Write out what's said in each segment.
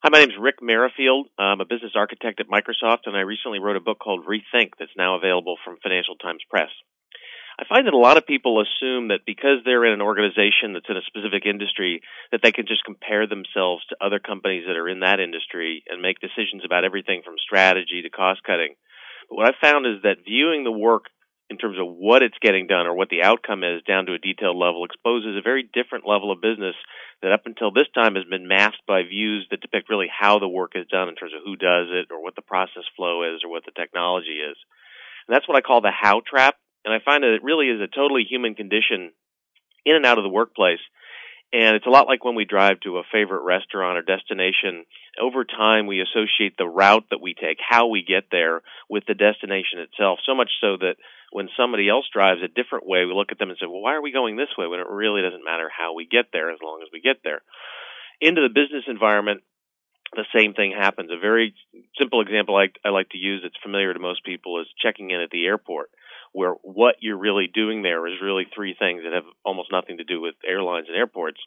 Hi, my name's Rick Merrifield. I'm a business architect at Microsoft, and I recently wrote a book called Rethink that's now available from Financial Times Press. I find that a lot of people assume that because they're in an organization that's in a specific industry, that they can just compare themselves to other companies that are in that industry and make decisions about everything from strategy to cost cutting. But what I've found is that viewing the work in terms of what it's getting done or what the outcome is down to a detailed level exposes a very different level of business that up until this time has been masked by views that depict really how the work is done in terms of who does it or what the process flow is or what the technology is. And that's what I call the how trap. And I find that it really is a totally human condition in and out of the workplace. And it's a lot like when we drive to a favorite restaurant or destination. Over time, we associate the route that we take, how we get there, with the destination itself, so much so that when somebody else drives a different way, we look at them and say, well, why are we going this way when it really doesn't matter how we get there as long as we get there? Into the business environment, the same thing happens. A very simple example I like to use that's familiar to most people is checking in at the airport, where what you're really doing there is really three things that have almost nothing to do with airlines and airports.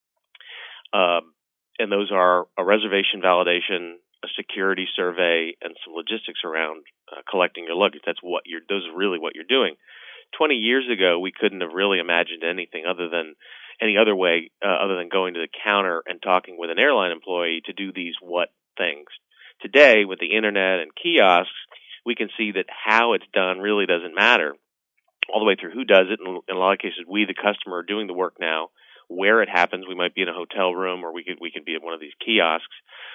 And those are a reservation validation, a security survey, and some logistics around collecting your luggage. Those are really what you're doing. 20 years ago, we couldn't have really imagined anything other than going to the counter and talking with an airline employee to do these what things. Today, with the internet and kiosks, we can see that how it's done really doesn't matter, all the way through who does it. In a lot of cases, we, the customer, are doing the work now. Where it happens, we might be in a hotel room, or we could be at one of these kiosks.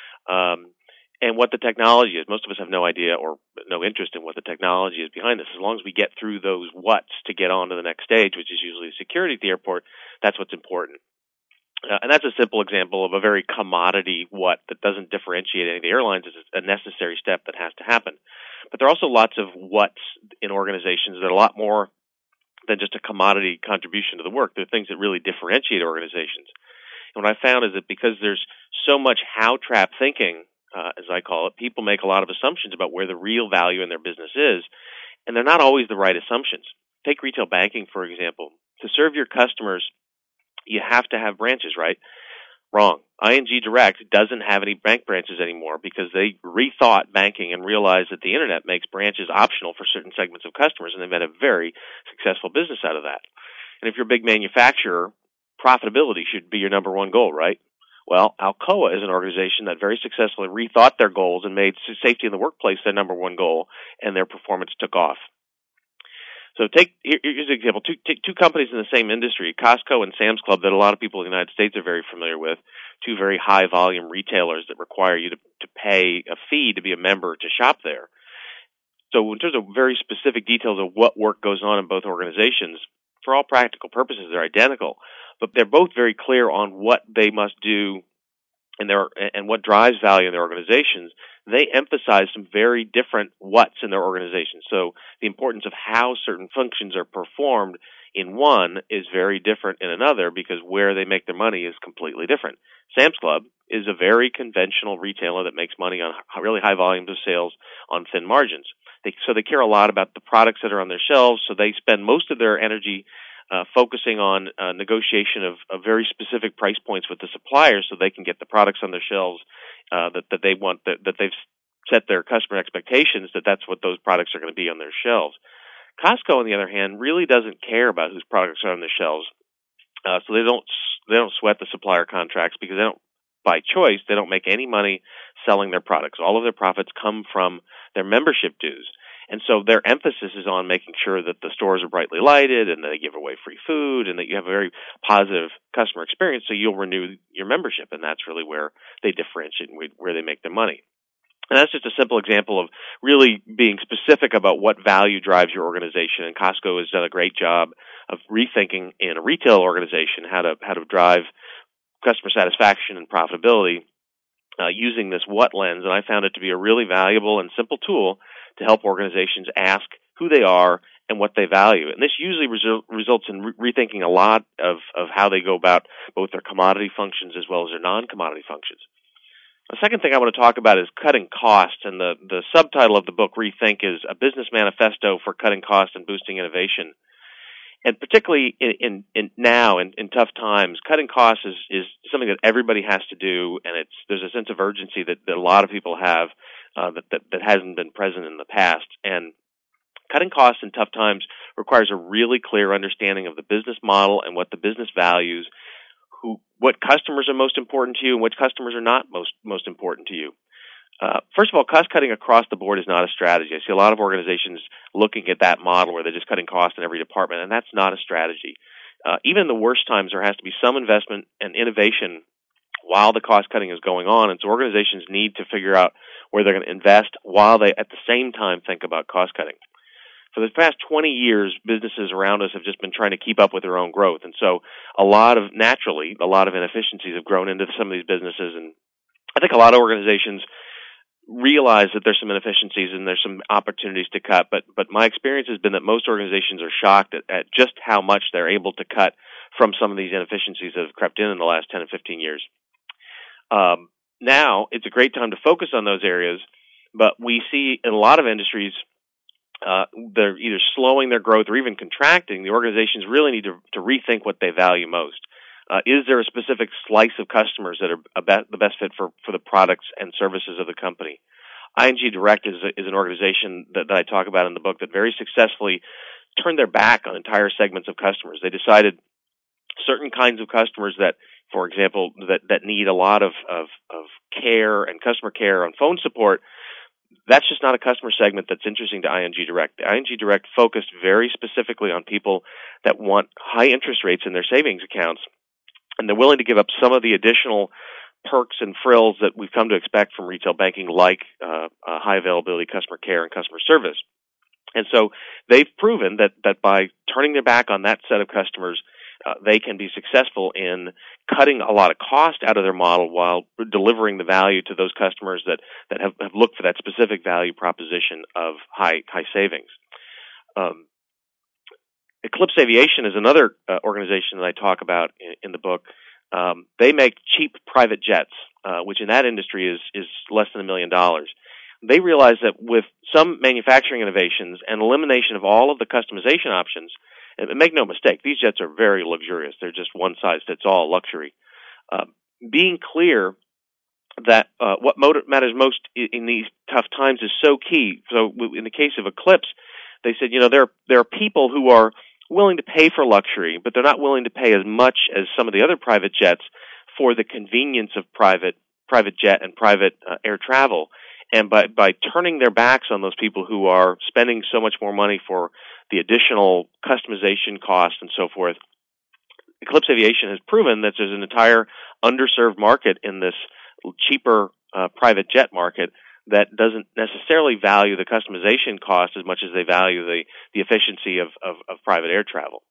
And what the technology is. Most of us have no idea or no interest in what the technology is behind this. As long as we get through those whats to get on to the next stage, which is usually security at the airport, that's what's important. And that's a simple example of a very commodity what that doesn't differentiate any of the airlines. It's a necessary step that has to happen. But there are also lots of whats in organizations that are a lot more than just a commodity contribution to the work. They're things that really differentiate organizations. And what I found is that because there's so much how trap thinking, as I call it, people make a lot of assumptions about where the real value in their business is, and they're not always the right assumptions. Take retail banking, for example. To serve your customers, you have to have branches, right? Wrong. ING Direct doesn't have any bank branches anymore because they rethought banking and realized that the internet makes branches optional for certain segments of customers, and they've made a very successful business out of that. And if you're a big manufacturer, profitability should be your number one goal, right? Well, Alcoa is an organization that very successfully rethought their goals and made safety in the workplace their number one goal, and their performance took off. So here's an example. Two companies in the same industry, Costco and Sam's Club, that a lot of people in the United States are very familiar with, two very high-volume retailers that require you to pay a fee to be a member to shop there. So in terms of very specific details of what work goes on in both organizations, for all practical purposes, they're identical. But they're both very clear on what they must do and what drives value in their organizations. They emphasize some very different whats in their organization. So the importance of how certain functions are performed in one is very different in another because where they make their money is completely different. Sam's Club is a very conventional retailer that makes money on really high volumes of sales on thin margins. So they care a lot about the products that are on their shelves, so they spend most of their energy focusing on negotiation of very specific price points with the suppliers so they can get the products on their shelves that they want, that they've set their customer expectations that that's what those products are going to be on their shelves. Costco, on the other hand, really doesn't care about whose products are on their shelves, so they don't sweat the supplier contracts because by choice, they don't make any money selling their products. All of their profits come from their membership dues. And so their emphasis is on making sure that the stores are brightly lighted and that they give away free food and that you have a very positive customer experience so you'll renew your membership. And that's really where they differentiate and where they make their money. And that's just a simple example of really being specific about what value drives your organization. And Costco has done a great job of rethinking in a retail organization how to drive customer satisfaction and profitability using this what lens. And I found it to be a really valuable and simple tool to help organizations ask who they are and what they value. And this usually results in rethinking a lot of how they go about both their commodity functions as well as their non-commodity functions. The second thing I want to talk about is cutting costs, and the subtitle of the book, Rethink, is a business manifesto for cutting costs and boosting innovation. And particularly in now in tough times, cutting costs is something that everybody has to do, and there's a sense of urgency that a lot of people have that hasn't been present in the past. And cutting costs in tough times requires a really clear understanding of the business model and what the business values, what customers are most important to you and which customers are not most important to you. First of all, cost cutting across the board is not a strategy. I see a lot of organizations looking at that model where they're just cutting costs in every department, and that's not a strategy. Even in the worst times, there has to be some investment and innovation while the cost cutting is going on, and so organizations need to figure out where they're going to invest while they, at the same time, think about cost cutting. For the past 20 years, businesses around us have just been trying to keep up with their own growth, and so a lot of inefficiencies have grown into some of these businesses, and I think a lot of organizations realize that there's some inefficiencies and there's some opportunities to cut, but my experience has been that most organizations are shocked at just how much they're able to cut from some of these inefficiencies that have crept in the last 10 and 15 years. Now, it's a great time to focus on those areas, but we see in a lot of industries they're either slowing their growth or even contracting. The organizations really need to rethink what they value most. Is there a specific slice of customers that are the best fit for the products and services of the company? ING Direct is an organization that I talk about in the book that very successfully turned their back on entire segments of customers. They decided certain kinds of customers that, for example, that need a lot of care and customer care on phone support, that's just not a customer segment that's interesting to ING Direct. ING Direct focused very specifically on people that want high interest rates in their savings accounts, and they're willing to give up some of the additional perks and frills that we've come to expect from retail banking, like high availability customer care and customer service. And so they've proven that by turning their back on that set of customers, they can be successful in cutting a lot of cost out of their model while delivering the value to those customers that have looked for that specific value proposition of high savings. Eclipse Aviation is another organization that I talk about in the book. They make cheap private jets, which in that industry is less than $1 million. They realize that with some manufacturing innovations and elimination of all of the customization options, and make no mistake, these jets are very luxurious. They're just one size fits all luxury. Being clear that what matters most in these tough times is so key. So in the case of Eclipse, they said, there are people who are willing to pay for luxury, but they're not willing to pay as much as some of the other private jets for the convenience of private jet and private air travel. And by turning their backs on those people who are spending so much more money for the additional customization costs and so forth, Eclipse Aviation has proven that there's an entire underserved market in this cheaper private jet market that doesn't necessarily value the customization cost as much as they value the efficiency of private air travel.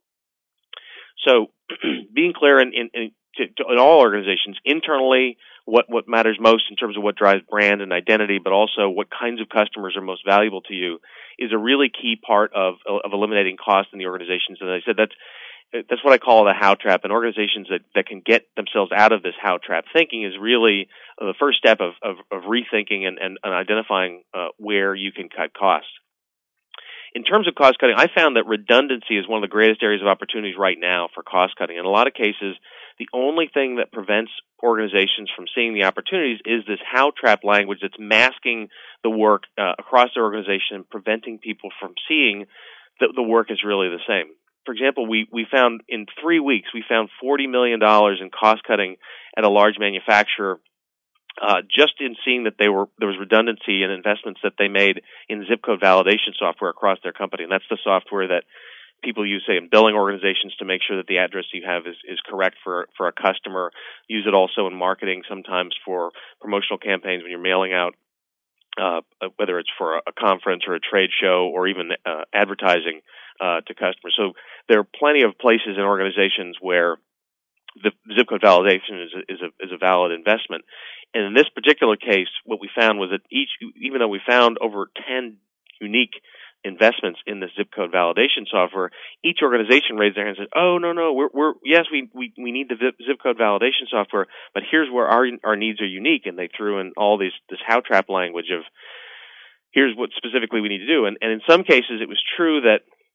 So being clear in all organizations, internally, what matters most in terms of what drives brand and identity, but also what kinds of customers are most valuable to you, is a really key part of eliminating cost in the organizations. And I said that's what I call the how trap. And organizations that can get themselves out of this how trap thinking is really the first step of rethinking and identifying where you can cut costs. In terms of cost cutting, I found that redundancy is one of the greatest areas of opportunities right now for cost cutting. In a lot of cases, the only thing that prevents organizations from seeing the opportunities is this how trap language that's masking the work across the organization and preventing people from seeing that the work is really the same. For example, we found in 3 weeks, we found $40 million in cost cutting at a large manufacturer just in seeing that there was redundancy and investments that they made in zip code validation software across their company. And that's the software that people use, say, in billing organizations to make sure that the address you have is correct for a customer. Use it also in marketing, sometimes for promotional campaigns when you're mailing out, whether it's for a conference or a trade show or even advertising to customers. So there are plenty of places in organizations where the zip code validation is a valid investment. And in this particular case, what we found was that even though we found over 10 unique investments in the zip code validation software, each organization raised their hand and said, "Oh, no, we need the zip code validation software, but here's where our needs are unique." And they threw in all this how trap language of, here's what specifically we need to do. And in some cases, it was true that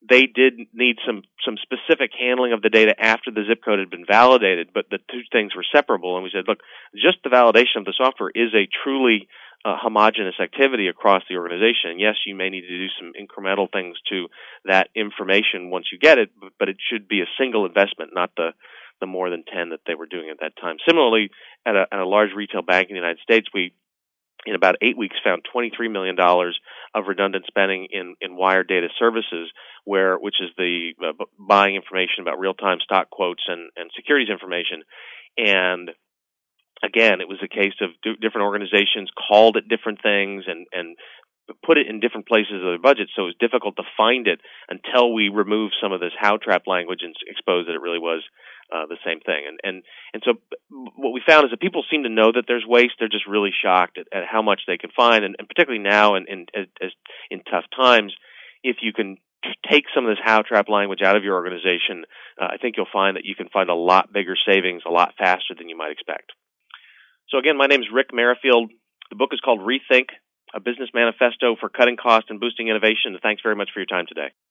they did need some specific handling of the data after the zip code had been validated, but the two things were separable. And we said, look, just the validation of the software is a truly homogeneous activity across the organization. And yes, you may need to do some incremental things to that information once you get it, but it should be a single investment, not the more than 10 that they were doing at that time. Similarly, at a large retail bank in the United States, we in about 8 weeks found $23 million of redundant spending in wire data services, which is the buying information about real-time stock quotes and securities information. And again, it was a case of different organizations called it different things and put it in different places of their budget, so it was difficult to find it until we removed some of this how trap language and exposed that it really was the same thing. And so what we found is that people seem to know that there's waste. They're just really shocked at how much they can find, and particularly now in tough times, if you can take some of this how trap language out of your organization, I think you'll find that you can find a lot bigger savings a lot faster than you might expect. So again, my name is Rick Merrifield. The book is called Rethink, a Business Manifesto for Cutting Costs and Boosting Innovation. Thanks very much for your time today.